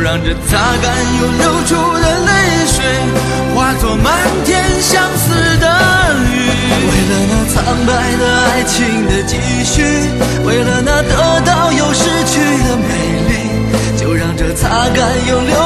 让这擦干又流出的泪水化作漫天相思的雨。为了那苍白的爱情的继续，为了那得到又失去的美丽，就让这擦干又流